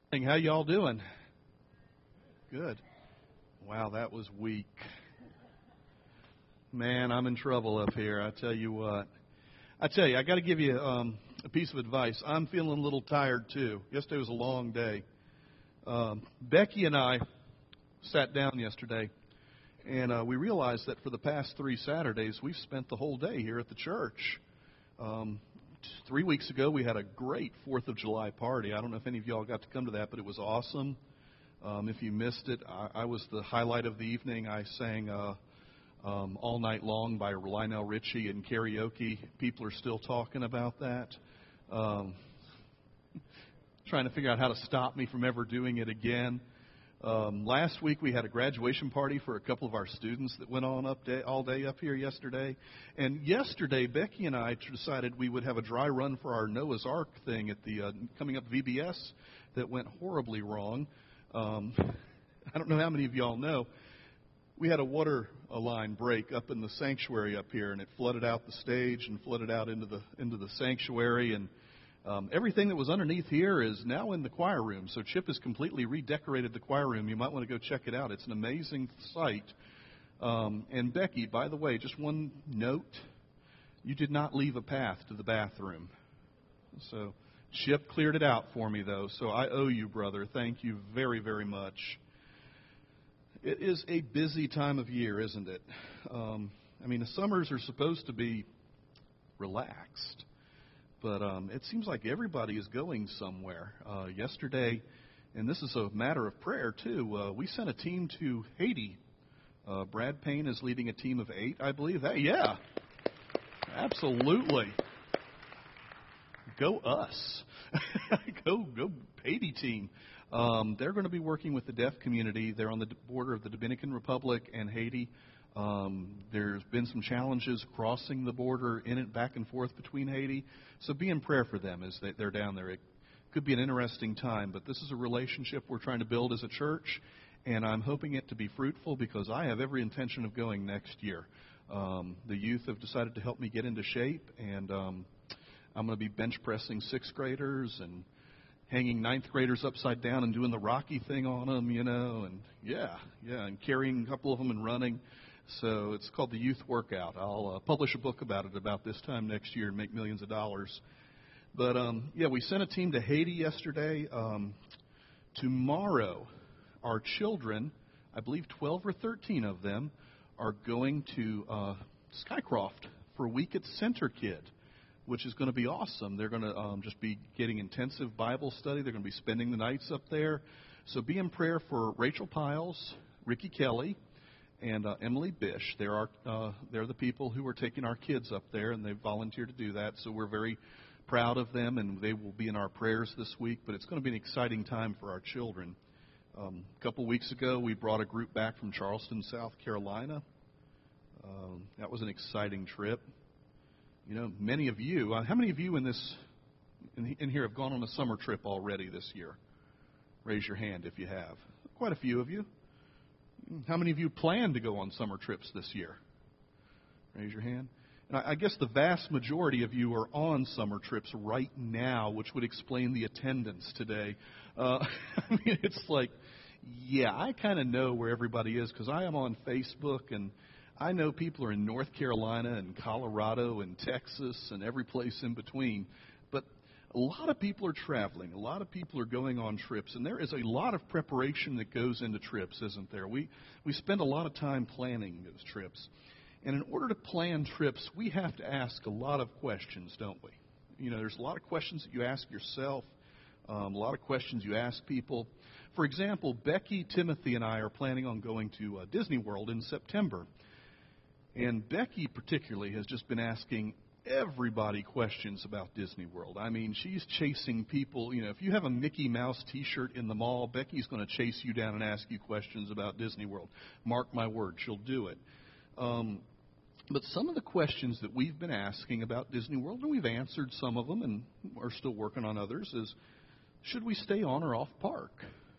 How y'all doing? Good. Wow, that was weak. Man, I'm in trouble up here. I tell you what. I got to give you a piece of advice. I'm feeling a little tired too. Yesterday was a long day. Becky and I sat down yesterday, and we realized that for the past 3 Saturdays, we've spent the whole day here at the church. 3 weeks ago, we had a great 4th of July party. I don't know if any of y'all got to come to that, but it was awesome. If you missed it, I was the highlight of the evening. I sang All Night Long by Lionel Richie in karaoke. People are still talking about that. Trying to figure out how to stop me from ever doing it again. Last week we had a graduation party for a couple of our students that went on all day up here yesterday. And yesterday, Becky and I decided we would have a dry run for our Noah's Ark thing at the coming up VBS that went horribly wrong. I don't know how many of y'all know. We had a water line break up in the sanctuary up here, and it flooded out the stage and flooded out into the sanctuary, and everything that was underneath here is now in the choir room. So Chip has completely redecorated the choir room. You might want to go check it out. It's an amazing sight. And Becky, by the way, just one note: you did not leave a path to the bathroom. So Chip cleared it out for me, though. So I owe you, brother. Thank you very, very much. It is a busy time of year, isn't it? The summers are supposed to be relaxed, but it seems like everybody is going somewhere. Yesterday, and this is a matter of prayer, too, we sent a team to Haiti. Brad Payne is leading a team of 8, I believe. Yeah, absolutely. Go us. Go Haiti team. They're going to be working with the deaf community. They're on the border of the Dominican Republic and Haiti. There's been some challenges crossing the border in and back and forth between Haiti. So be in prayer for them as they're down there. It could be an interesting time, but this is a relationship we're trying to build as a church, and I'm hoping it to be fruitful because I have every intention of going next year. The youth have decided to help me get into shape, and I'm going to be bench pressing 6th graders and hanging 9th graders upside down and doing the Rocky thing on them, and and carrying a couple of them and running. So it's called the Youth Workout. I'll publish a book about it about this time next year and make millions of dollars. But, we sent a team to Haiti yesterday. Tomorrow, our children, I believe 12 or 13 of them, are going to Skycroft for a week at Center Kid, which is going to be awesome. They're going to just be getting intensive Bible study. They're going to be spending the nights up there. So be in prayer for Rachel Piles, Ricky Kelly, and Emily Bish. They're the people who are taking our kids up there, and they've volunteered to do that. So we're very proud of them, and they will be in our prayers this week. But it's going to be an exciting time for our children. A couple weeks ago, we brought a group back from Charleston, South Carolina. That was an exciting trip. Many of you, how many of you in here have gone on a summer trip already this year? Raise your hand if you have. Quite a few of you. How many of you plan to go on summer trips this year? Raise your hand. And I guess the vast majority of you are on summer trips right now, which would explain the attendance today. It's like, I kind of know where everybody is because I am on Facebook, and I know people are in North Carolina and Colorado and Texas and every place in between. But a lot of people are traveling. A lot of people are going on trips. And there is a lot of preparation that goes into trips, isn't there? We spend a lot of time planning those trips. And in order to plan trips, we have to ask a lot of questions, don't we? There's a lot of questions that you ask yourself, a lot of questions you ask people. For example, Becky, Timothy, and I are planning on going to Disney World in September. And Becky particularly has just been asking everybody questions about Disney World. She's chasing people. If you have a Mickey Mouse T-shirt in the mall, Becky's going to chase you down and ask you questions about Disney World. Mark my word, she'll do it. But some of the questions that we've been asking about Disney World, and we've answered some of them and are still working on others, is should we stay on or off park?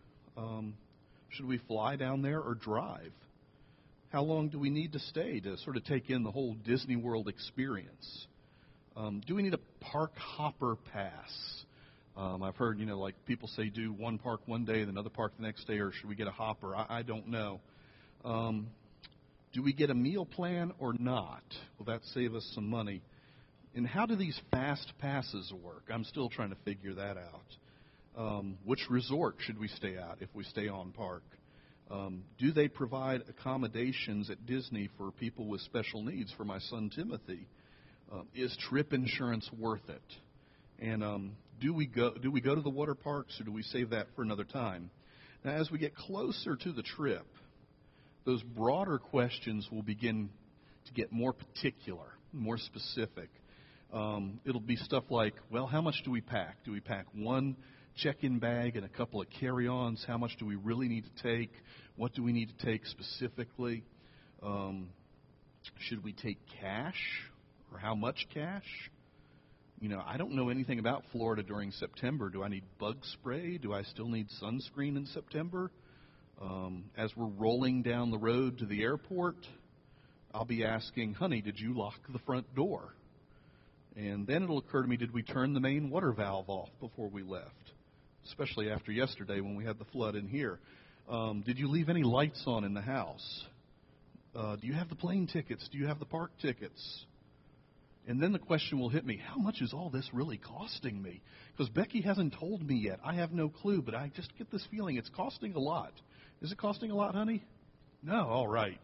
Should we fly down there or drive? How long do we need to stay to sort of take in the whole Disney World experience? Do we need a park hopper pass? I've heard, like people say, do one park one day and another park the next day, or should we get a hopper? I don't know. Do we get a meal plan or not? Will that save us some money? And how do these fast passes work? I'm still trying to figure that out. Which resort should we stay at if we stay on park? Do they provide accommodations at Disney for people with special needs? For my son Timothy, is trip insurance worth it? And do we go to the water parks, or do we save that for another time? Now, as we get closer to the trip, those broader questions will begin to get more particular, more specific. It'll be stuff like, well, how much do we pack? Do we pack one check-in bag and a couple of carry-ons? How much do we really need to take? What do we need to take specifically? Should we take cash, or how much cash? I don't know anything about Florida during September. Do I need bug spray? Do I still need sunscreen in September? As we're rolling down the road to the airport, I'll be asking, honey, did you lock the front door? And then it'll occur to me, did we turn the main water valve off before we left? Especially after yesterday when we had the flood in here. Did you leave any lights on in the house? Do you have the plane tickets? Do you have the park tickets? And then the question will hit me, how much is all this really costing me? Because Becky hasn't told me yet. I have no clue, but I just get this feeling it's costing a lot. Is it costing a lot, honey? No? All right.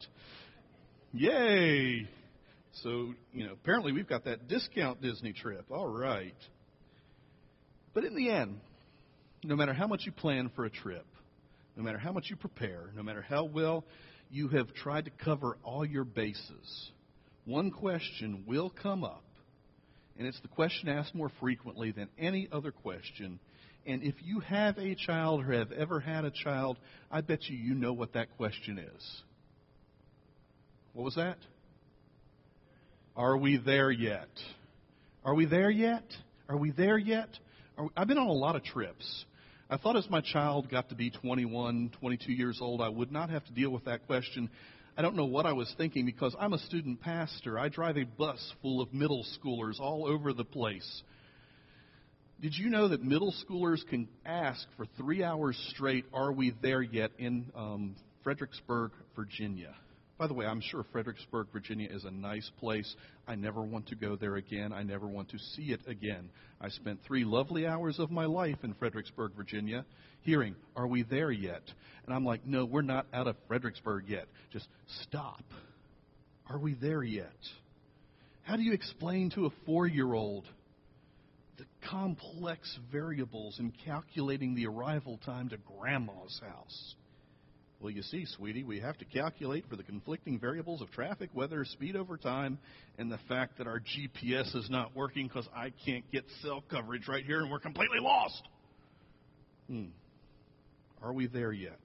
Yay! So, apparently we've got that discount Disney trip. All right. But in the end, no matter how much you plan for a trip, no matter how much you prepare, no matter how well you have tried to cover all your bases, one question will come up, and it's the question asked more frequently than any other question. And if you have a child or have ever had a child, I bet you know what that question is. What was that? Are we there yet? Are we there yet? Are we there yet? I've been on a lot of trips. I thought as my child got to be 21, 22 years old, I would not have to deal with that question. I don't know what I was thinking, because I'm a student pastor. I drive a bus full of middle schoolers all over the place. Did you know that middle schoolers can ask for 3 hours straight, are we there yet, in Fredericksburg, Virginia? By the way, I'm sure Fredericksburg, Virginia is a nice place. I never want to go there again. I never want to see it again. I spent 3 lovely hours of my life in Fredericksburg, Virginia, hearing, are we there yet? And I'm like, no, we're not out of Fredericksburg yet. Just stop. Are we there yet? How do you explain to a 4-year-old the complex variables in calculating the arrival time to Grandma's house? Well, you see, sweetie, we have to calculate for the conflicting variables of traffic, weather, speed over time, and the fact that our GPS is not working because I can't get cell coverage right here and we're completely lost. Are we there yet?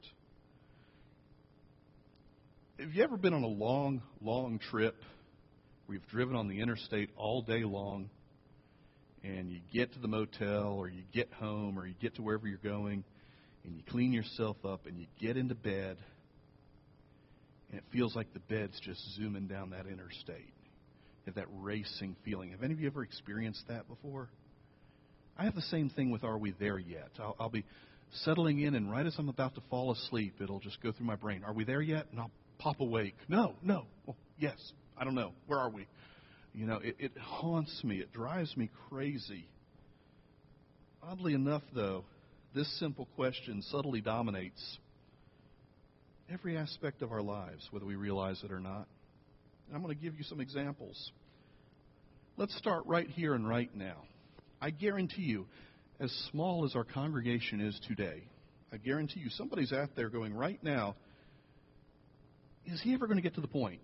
Have you ever been on a long, long trip where you've driven on the interstate all day long, and you get to the motel, or you get home, or you get to wherever you're going, and you clean yourself up, and you get into bed, and it feels like the bed's just zooming down that interstate? You have that racing feeling. Have any of you ever experienced that before? I have the same thing with Are We There Yet? I'll be settling in, and right as I'm about to fall asleep, it'll just go through my brain. Are we there yet? And I'll pop awake. No. Oh, yes. I don't know. Where are we? It haunts me. It drives me crazy. Oddly enough, though, this simple question subtly dominates every aspect of our lives, whether we realize it or not. And I'm going to give you some examples. Let's start right here and right now. I guarantee you, as small as our congregation is today, I guarantee you somebody's out there going right now, is he ever going to get to the point?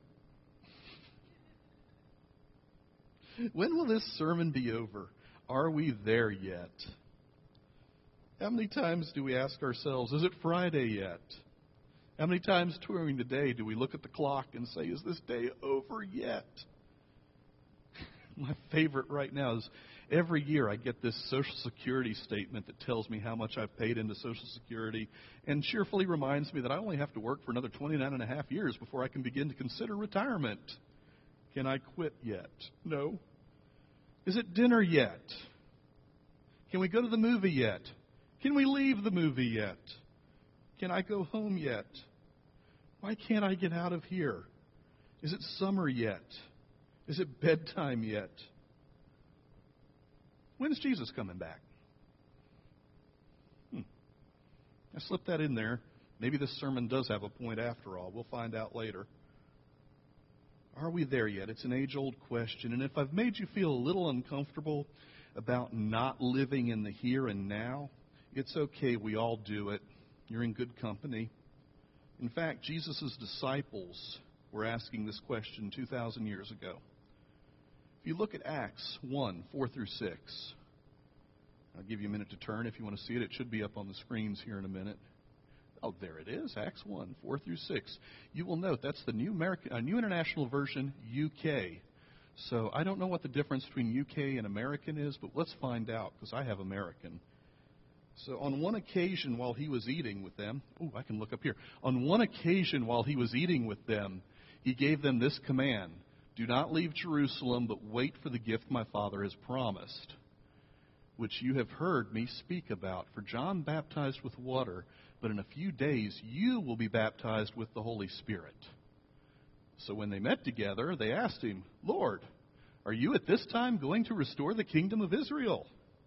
When will this sermon be over? Are we there yet? How many times do we ask ourselves, is it Friday yet? How many times during the day do we look at the clock and say, is this day over yet? My favorite right now is every year I get this Social Security statement that tells me how much I've paid into Social Security and cheerfully reminds me that I only have to work for another 29 and a half years before I can begin to consider retirement. Can I quit yet? No. Is it dinner yet? Can we go to the movie yet? Can we leave the movie yet? Can I go home yet? Why can't I get out of here? Is it summer yet? Is it bedtime yet? When's Jesus coming back? I slipped that in there. Maybe this sermon does have a point after all. We'll find out later. Are we there yet? It's an age-old question. And if I've made you feel a little uncomfortable about not living in the here and now, it's okay. We all do it. You're in good company. In fact, Jesus' disciples were asking this question 2,000 years ago. If you look at Acts 1, 4 through 6, I'll give you a minute to turn if you want to see it. It should be up on the screens here in a minute. Oh, there it is, Acts 1, 4 through 6. You will note that's the New International Version, UK. So I don't know what the difference between UK and American is, but let's find out, because I have American. So on one occasion while he was eating with them, I can look up here. On one occasion while he was eating with them, he gave them this command: do not leave Jerusalem, but wait for the gift my Father has promised, which you have heard me speak about. For John baptized with water, but in a few days you will be baptized with the Holy Spirit. So when they met together, they asked him, Lord, are you at this time going to restore the kingdom of Israel?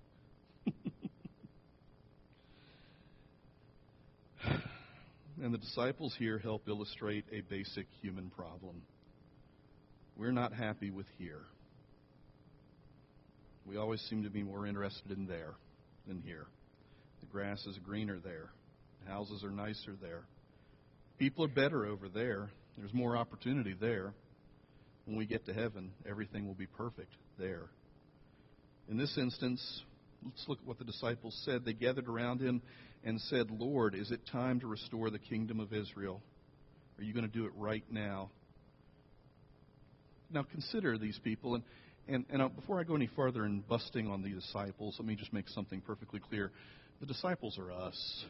And the disciples here help illustrate a basic human problem. We're not happy with here. We always seem to be more interested in there than here. The grass is greener there. The houses are nicer there. People are better over there. There's more opportunity there. When we get to heaven, everything will be perfect there. In this instance, let's look at what the disciples said. They gathered around him and said, Lord, is it time to restore the kingdom of Israel? Are you going to do it right now? Now consider these people. And before I go any farther in busting on the disciples, let me just make something perfectly clear. The disciples are us.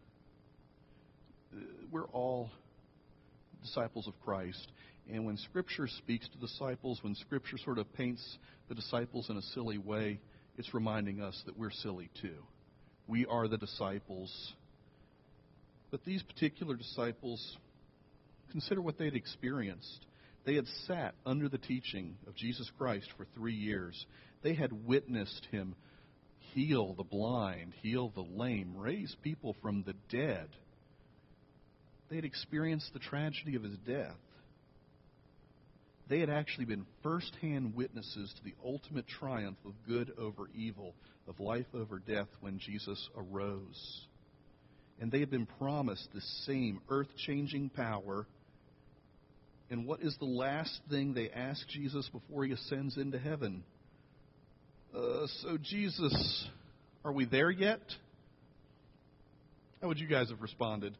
We're all disciples of Christ. And when Scripture speaks to disciples, when Scripture sort of paints the disciples in a silly way, it's reminding us that we're silly too. We are the disciples. But these particular disciples, consider what they'd experienced. They had sat under the teaching of Jesus Christ for 3 years. They had witnessed him heal the blind, heal the lame, raise people from the dead. They had experienced the tragedy of his death. They had actually been first-hand witnesses to the ultimate triumph of good over evil, of life over death when Jesus arose. And they had been promised the same earth-changing power. And what is the last thing they ask Jesus before he ascends into heaven? So Jesus, are we there yet? How would you guys have responded?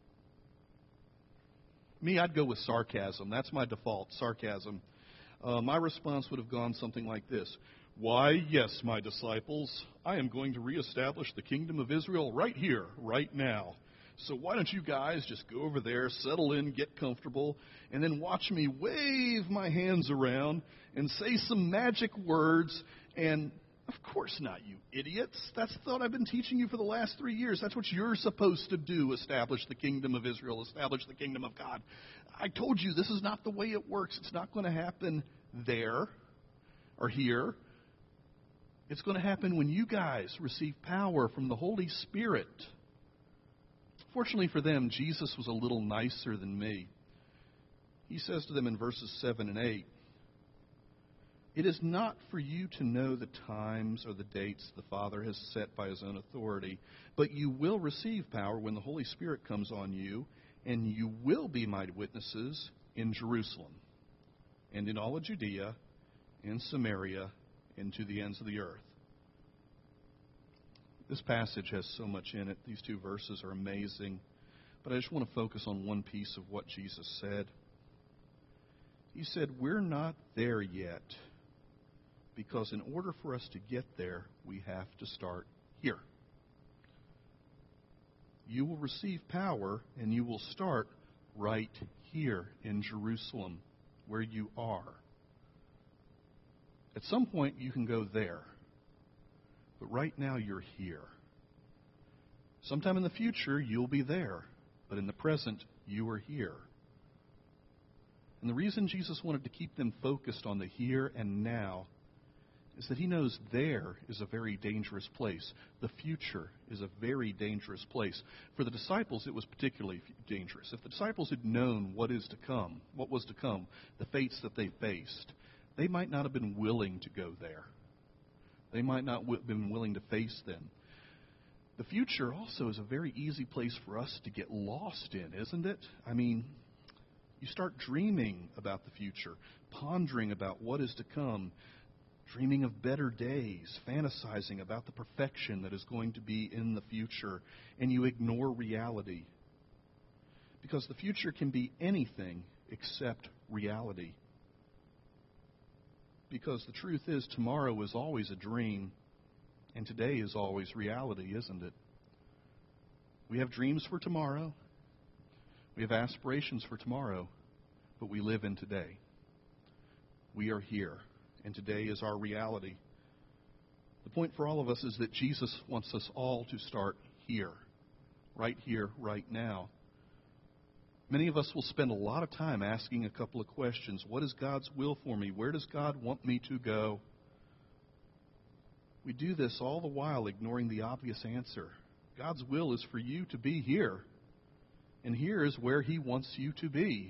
Me, I'd go with sarcasm. That's my default, sarcasm. My response would have gone something like this. Why, yes, my disciples, I am going to reestablish the kingdom of Israel right here, right now. So why don't you guys just go over there, settle in, get comfortable, and then watch me wave my hands around and say some magic words. And of course not, you idiots. That's what I've been teaching you for the last 3 years. That's what you're supposed to do, establish the kingdom of Israel, establish the kingdom of God. I told you this is not the way it works. It's not going to happen there or here. It's going to happen when you guys receive power from the Holy Spirit. Fortunately for them, Jesus was a little nicer than me. He says to them in verses 7 and 8, it is not for you to know the times or the dates the Father has set by his own authority, but you will receive power when the Holy Spirit comes on you, and you will be my witnesses in Jerusalem and in all of Judea and Samaria and to the ends of the earth. This passage has so much in it. These 2 verses are amazing. But I just want to focus on one piece of what Jesus said. He said, we're not there yet, because in order for us to get there, we have to start here. You will receive power, and you will start right here in Jerusalem, where you are. At some point, you can go there. But right now you're here. Sometime in the future you'll be there. But in the present, you are here. And the reason Jesus wanted to keep them focused on the here and now is that he knows there is a very dangerous place. The future is a very dangerous place. For the disciples, it was particularly dangerous. If the disciples had known what was to come, the fates that they faced, they might not have been willing to go there. They might not have been willing to face them. The future also is a very easy place for us to get lost in, isn't it? I mean, you start dreaming about the future, pondering about what is to come, dreaming of better days, fantasizing about the perfection that is going to be in the future, and you ignore reality. Because the future can be anything except reality. Because the truth is, tomorrow is always a dream, and today is always reality, isn't it? We have dreams for tomorrow. We have aspirations for tomorrow, but we live in today. We are here, and today is our reality. The point for all of us is that Jesus wants us all to start here, right now. Many of us will spend a lot of time asking a couple of questions. What is God's will for me? Where does God want me to go? We do this all the while ignoring the obvious answer. God's will is for you to be here, and here is where He wants you to be.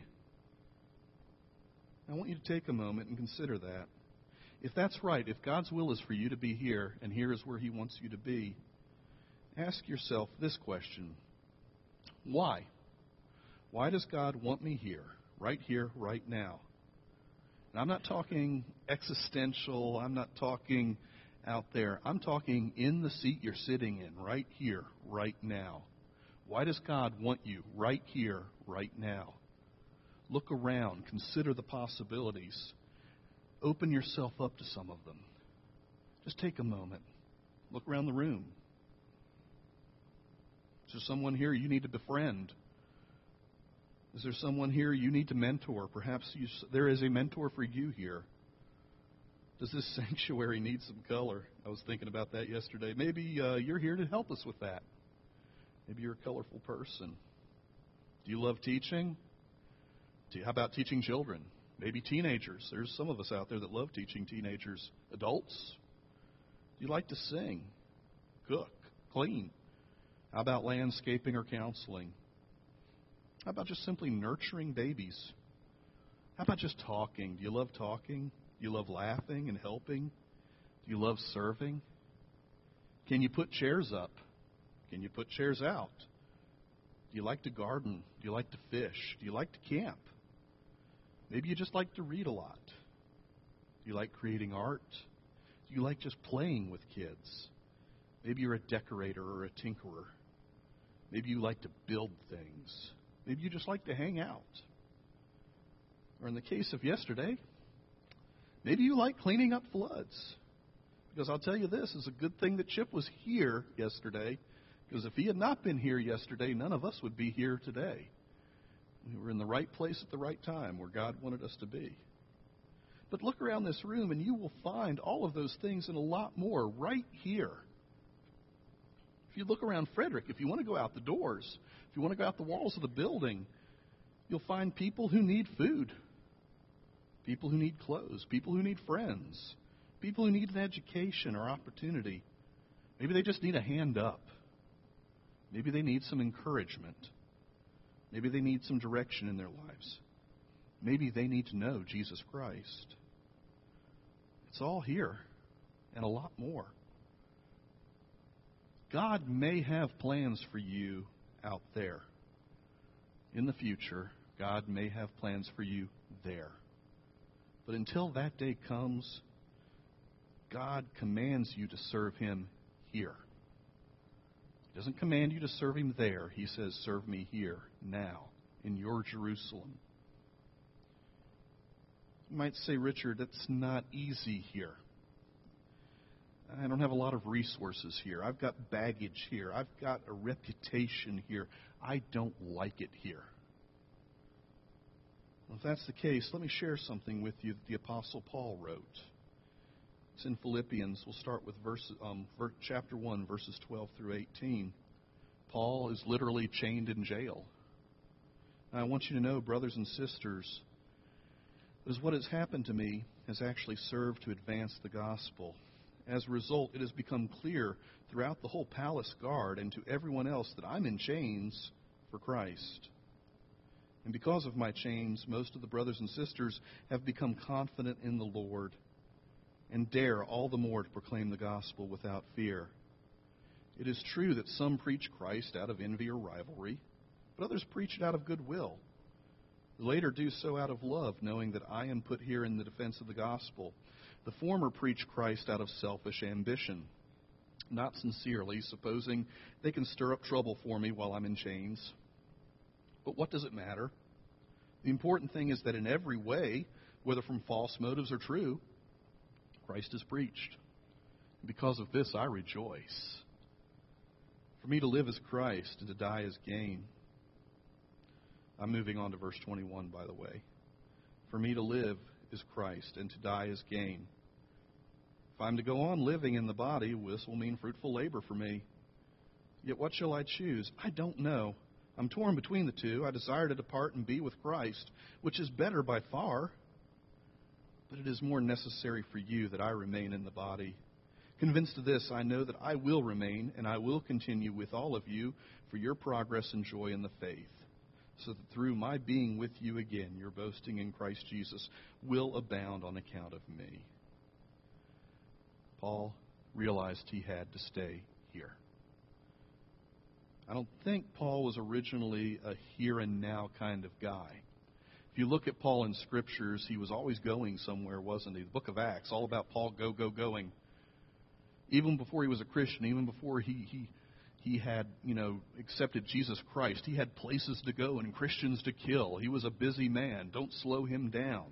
I want you to take a moment and consider that. If that's right, if God's will is for you to be here, and here is where He wants you to be, ask yourself this question. Why? Why does God want me here, right now? And I'm not talking existential. I'm not talking out there. I'm talking in the seat you're sitting in, right here, right now. Why does God want you right here, right now? Look around. Consider the possibilities. Open yourself up to some of them. Just take a moment. Look around the room. Is there someone here you need to befriend? Is there someone here you need to mentor? Perhaps there is a mentor for you here. Does this sanctuary need some color? I was thinking about that yesterday. Maybe you're here to help us with that. Maybe you're a colorful person. Do you love teaching? How about teaching children? Maybe teenagers. There's some of us out there that love teaching teenagers. Adults? Do you like to sing, cook, clean? How about landscaping or counseling? How about just simply nurturing babies? How about just talking? Do you love talking? Do you love laughing and helping? Do you love serving? Can you put chairs up? Can you put chairs out? Do you like to garden? Do you like to fish? Do you like to camp? Maybe you just like to read a lot. Do you like creating art? Do you like just playing with kids? Maybe you're a decorator or a tinkerer. Maybe you like to build things. Maybe you just like to hang out. Or in the case of yesterday, maybe you like cleaning up floods. Because I'll tell you this, it's a good thing that Chip was here yesterday. Because if he had not been here yesterday, none of us would be here today. We were in the right place at the right time where God wanted us to be. But look around this room and you will find all of those things and a lot more right here. If you look around Frederick, if you want to go out the doors, if you want to go out the walls of the building, you'll find people who need food, people who need clothes, people who need friends, people who need an education or opportunity. Maybe they just need a hand up. Maybe they need some encouragement. Maybe they need some direction in their lives. Maybe they need to know Jesus Christ. It's all here and a lot more. God may have plans for you out there. In the future, God may have plans for you there. But until that day comes, God commands you to serve Him here. He doesn't command you to serve Him there. He says, serve me here, now, in your Jerusalem. You might say, Richard, it's not easy here. I don't have a lot of resources here. I've got baggage here. I've got a reputation here. I don't like it here. Well, if that's the case, let me share something with you that the Apostle Paul wrote. It's in Philippians. We'll start with chapter 1, verses 12 through 18. Paul is literally chained in jail. Now, I want you to know, brothers and sisters, that what has happened to me has actually served to advance the gospel. As a result, it has become clear throughout the whole palace guard and to everyone else that I'm in chains for Christ. And because of my chains, most of the brothers and sisters have become confident in the Lord and dare all the more to proclaim the gospel without fear. It is true that some preach Christ out of envy or rivalry, but others preach it out of goodwill. The later do so out of love, knowing that I am put here in the defense of the gospel. The former preach Christ out of selfish ambition, not sincerely, supposing they can stir up trouble for me while I'm in chains. But what does it matter? The important thing is that in every way, whether from false motives or true, Christ is preached. Because of this, I rejoice. For me to live is Christ, and to die is gain. I'm moving on to verse 21, by the way. For me to live is Christ, and to die is gain. If I'm to go on living in the body, this will mean fruitful labor for me. Yet what shall I choose? I don't know. I'm torn between the two. I desire to depart and be with Christ, which is better by far. But it is more necessary for you that I remain in the body. Convinced of this, I know that I will remain, and I will continue with all of you for your progress and joy in the faith, so that through my being with you again, your boasting in Christ Jesus will abound on account of me. Paul realized he had to stay here. I don't think Paul was originally a here and now kind of guy. If you look at Paul in Scriptures, he was always going somewhere, wasn't he? The book of Acts, all about Paul going. Even before he was a Christian, even before he had, accepted Jesus Christ, he had places to go and Christians to kill. He was a busy man. Don't slow him down,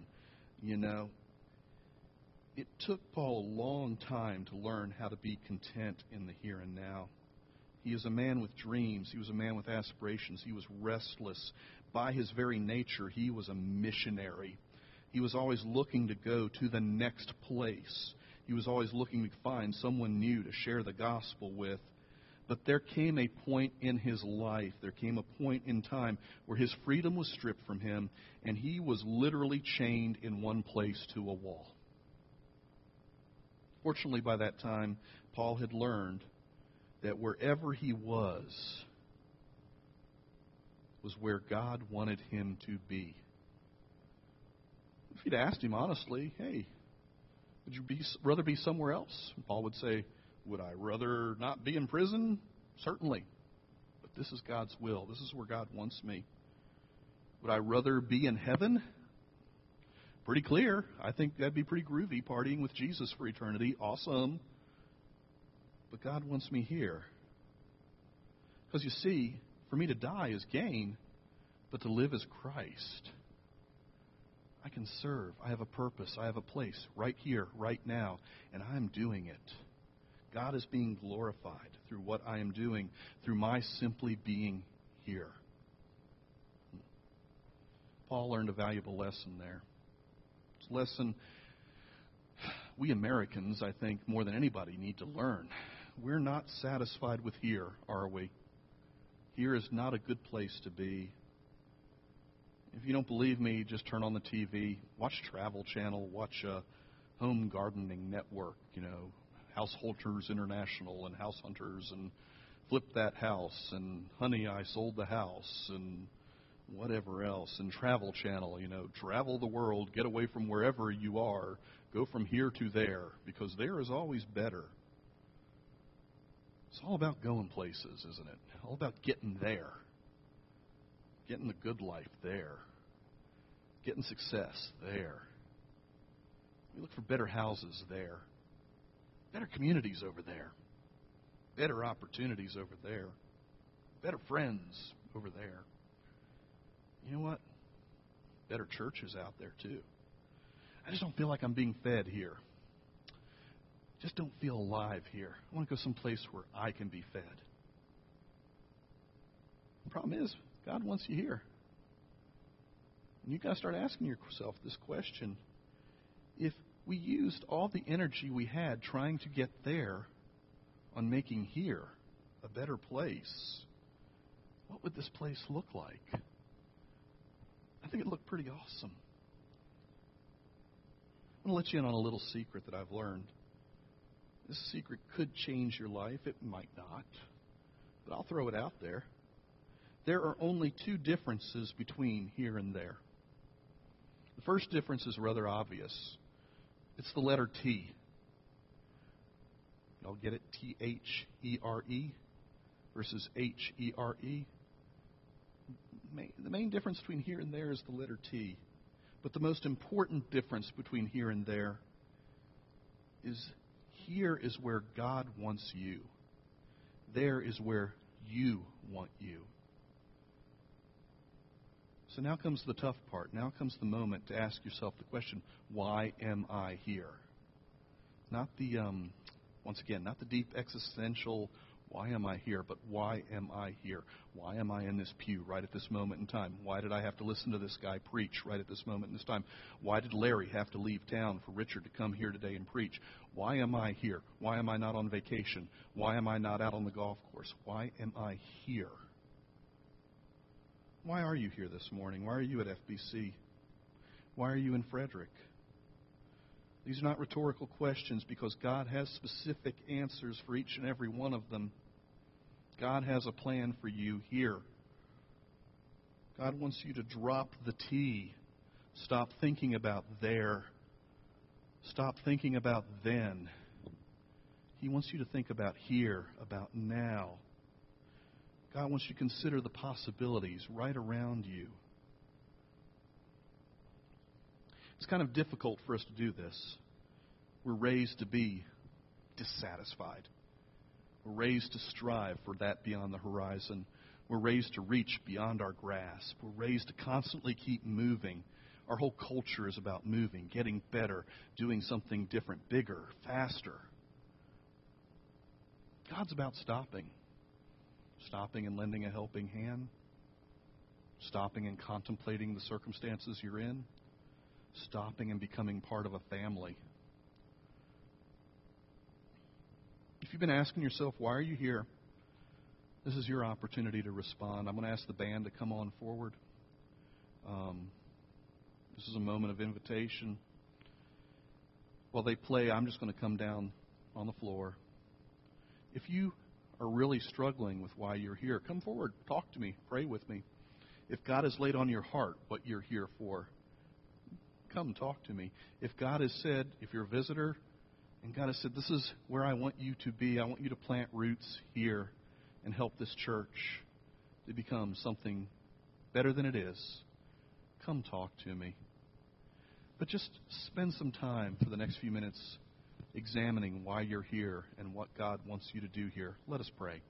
It took Paul a long time to learn how to be content in the here and now. He is a man with dreams. He was a man with aspirations. He was restless. By his very nature, he was a missionary. He was always looking to go to the next place. He was always looking to find someone new to share the gospel with. But there came a point in his life, there came a point in time where his freedom was stripped from him, and he was literally chained in one place to a wall. Fortunately, by that time, Paul had learned that wherever he was where God wanted him to be. If you'd asked him honestly, hey, would you rather be somewhere else? Paul would say, would I rather not be in prison? Certainly. But this is God's will. This is where God wants me. Would I rather be in heaven? Pretty clear. I think that'd be pretty groovy, partying with Jesus for eternity. Awesome. But God wants me here. Because you see, for me to die is gain, but to live is Christ. I can serve. I have a purpose. I have a place right here, right now, and I'm doing it. God is being glorified through what I am doing, through my simply being here. Paul learned a valuable lesson there. It's a lesson we Americans, I think, more than anybody, need to learn. We're not satisfied with here, are we? Here is not a good place to be. If you don't believe me, just turn on the TV, watch Travel Channel, watch Home Gardening Network, Householters International and House Hunters, and Flip That House, and Honey, I Sold the House, and whatever else, and Travel Channel, travel the world, get away from wherever you are, go from here to there, because there is always better. It's all about going places, isn't it? All about getting there. Getting the good life there. Getting success there. We look for better houses there. Better communities over there. Better opportunities over there. Better friends over there. You know what? Better churches out there too. I just don't feel like I'm being fed here. Just don't feel alive here. I want to go someplace where I can be fed. The problem is, God wants you here. And you've got to start asking yourself this question. If we used all the energy we had trying to get there on making here a better place, what would this place look like? I think it'd look pretty awesome. I'm going to let you in on a little secret that I've learned. This secret could change your life. It might not. But I'll throw it out there. There are only two differences between here and there. The first difference is rather obvious. It's the letter T. Y'all get it? T-H-E-R-E versus H-E-R-E. The main difference between here and there is the letter T. But the most important difference between here and there is here is where God wants you. There is where you want you. So now comes the tough part. Now comes the moment to ask yourself the question, why am I here? Not the, once again, not the deep existential, why am I here, but why am I here? Why am I in this pew right at this moment in time? Why did I have to listen to this guy preach right at this moment in this time? Why did Larry have to leave town for Richard to come here today and preach? Why am I here? Why am I not on vacation? Why am I not out on the golf course? Why am I here? Why are you here this morning? Why are you at FBC? Why are you in Frederick? These are not rhetorical questions because God has specific answers for each and every one of them. God has a plan for you here. God wants you to drop the T. Stop thinking about there. Stop thinking about then. He wants you to think about here, about now. God wants you to consider the possibilities right around you. It's kind of difficult for us to do this. We're raised to be dissatisfied. We're raised to strive for that beyond the horizon. We're raised to reach beyond our grasp. We're raised to constantly keep moving. Our whole culture is about moving, getting better, doing something different, bigger, faster. God's about stopping. Stopping and lending a helping hand. Stopping and contemplating the circumstances you're in. Stopping and becoming part of a family. If you've been asking yourself, why are you here? This is your opportunity to respond. I'm going to ask the band to come on forward. This is a moment of invitation. While they play, I'm just going to come down on the floor. If you are really struggling with why you're here, come forward, talk to me, pray with me. If God has laid on your heart what you're here for, come talk to me. If God has said, if you're a visitor, and God has said, this is where I want you to be, I want you to plant roots here and help this church to become something better than it is, come talk to me. But just spend some time for the next few minutes examining why you're here and what God wants you to do here. Let us pray.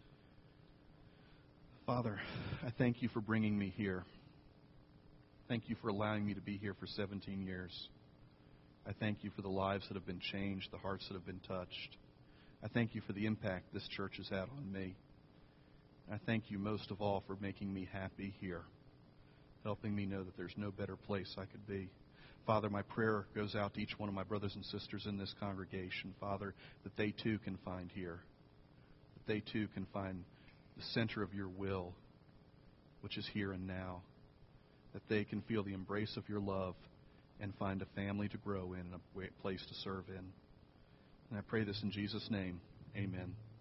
Father, I thank you for bringing me here. Thank you for allowing me to be here for 17 years. I thank you for the lives that have been changed, the hearts that have been touched. I thank you for the impact this church has had on me. I thank you most of all for making me happy here, helping me know that there's no better place I could be. Father, my prayer goes out to each one of my brothers and sisters in this congregation, Father, that they too can find here, that they too can find the center of your will, which is here and now, that they can feel the embrace of your love and find a family to grow in, a place to serve in. And I pray this in Jesus' name. Amen.